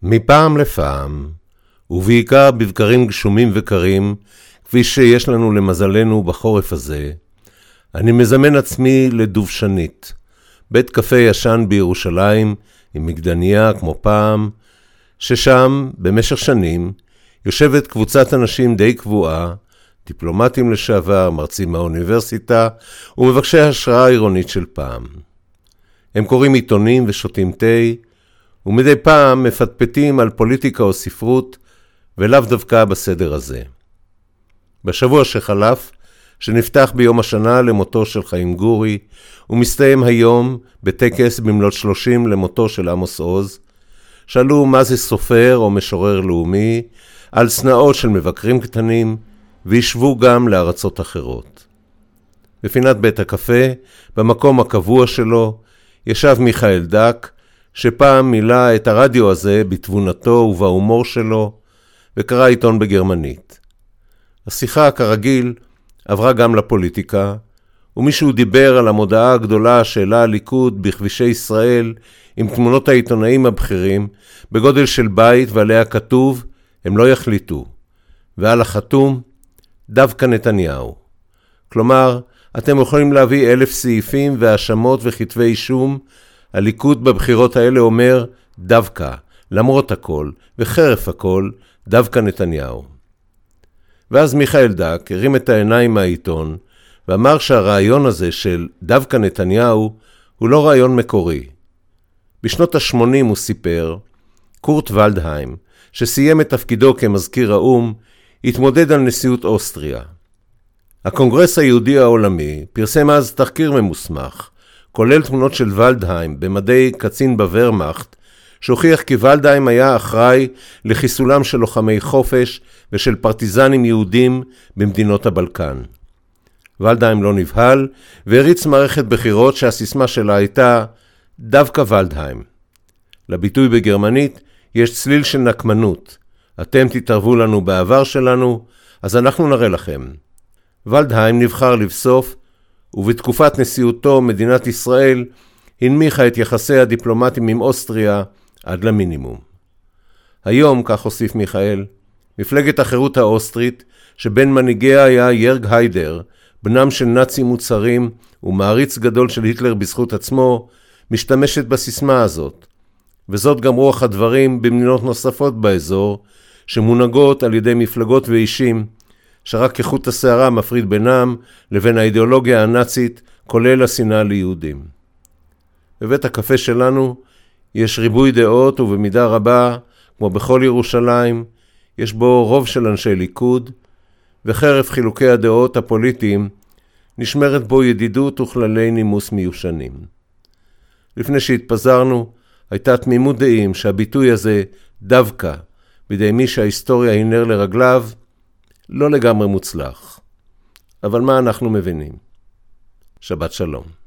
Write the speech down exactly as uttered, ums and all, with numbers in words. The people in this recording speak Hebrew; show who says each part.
Speaker 1: מפעם לפעם, ובעיקר בבקרים גשומים וקרים, כפי שיש לנו למזלנו בחורף הזה, אני מזמן עצמי לדובשנית, בית קפה ישן בירושלים עם מגדניה כמו פעם, ששם במשך שנים יושבת קבוצת אנשים די קבועה, דיפלומטים לשעבר, מרצים מהאוניברסיטה ומבקשי השראה עירונית של פעם. הם קוראים עיתונים ושותים תה, ומדי פעם מפטפטים על פוליטיקה או ספרות, ולאו דווקא בסדר הזה. בשבוע שחלף, שנפתח ביום השנה למותו של חיים גורי, ומסתיים היום בטקס במלאת שלושים למותו של עמוס עוז, שאלו מה זה סופר או משורר לאומי, על סנאות של מבקרים קטנים, וישבו גם לארצות אחרות. בפינת בית הקפה, במקום הקבוע שלו, ישב מיכאל דק, שפעם מילא את הרדיו הזה בתבונתו ובהומור שלו, וקרא עיתון בגרמנית. השיחה, כרגיל, עברה גם לפוליטיקה, ומישהו דיבר על המודעה הגדולה שהעלה הליכוד בכבישי ישראל עם תמונות העיתונאים הבכירים, בגודל של בית ועליה כתוב, הם לא יחליטו, ועל החתום, דווקא נתניהו. כלומר, אתם יכולים להביא אלף סעיפים והאשמות וכתבי אישום, הליכוד בבחירות האלה אומר דווקא, למרות הכל וחרף הכל, דווקא נתניהו. ואז מיכאל דק הרים את העיניים מהעיתון, ואמר שהרעיון הזה של דווקא נתניהו הוא לא רעיון מקורי. בשנות ה-שמונים הוא סיפר, קורט ולדהיים, שסיים את תפקידו כמזכיר האום, התמודד על נשיאות אוסטריה. הקונגרס היהודי העולמי פרסם אז תחקיר ממוסמך, כולל תמונות של ולדהיים במדי קצין בוורמאכט, שהוכיח כי ולדהיים היה אחראי לחיסולם של לוחמי חופש ושל פרטיזנים יהודים במדינות הבלקן. ולדהיים לא נבהל והריץ מערכת בחירות שהסיסמה שלה הייתה דווקא ולדהיים. לביטוי בגרמנית יש צליל של נקמנות. אתם תתערבו לנו בעבר שלנו, אז אנחנו נראה לכם. ולדהיים נבחר לבסוף, ובתקופת נשיאותו מדינת ישראל הנמיכה את יחסי הדיפלומטים עם אוסטריה עד למינימום. היום, כך הוסיף מיכאל, מפלגת החירות האוסטרית, שבין מנהיגיה היה ירג היידר, בנם של נאצים מוצרים ומעריץ גדול של היטלר בזכות עצמו, משתמשת בסיסמה הזאת. וזאת גם רוח הדברים במדינות נוספות באזור, שמונהגות על ידי מפלגות ואישים, שרק כחוט השערה מפריד בינם לבין האידיאולוגיה הנאצית, כולל השנאה ליהודים. בבית הקפה שלנו יש ריבוי דעות, ובמידה רבה, כמו בכל ירושלים, יש בו רוב של אנשי ליכוד, וחרף חילוקי הדעות הפוליטיים, נשמרת בו ידידות וכללי נימוס מיושנים. לפני שהתפזרנו, הייתה תמימות דעים שהביטוי הזה דווקא, בידי מי שההיסטוריה היא נר לרגליו, לא לגמרי מוצלח. אבל מה אנחנו מבינים? שבת שלום.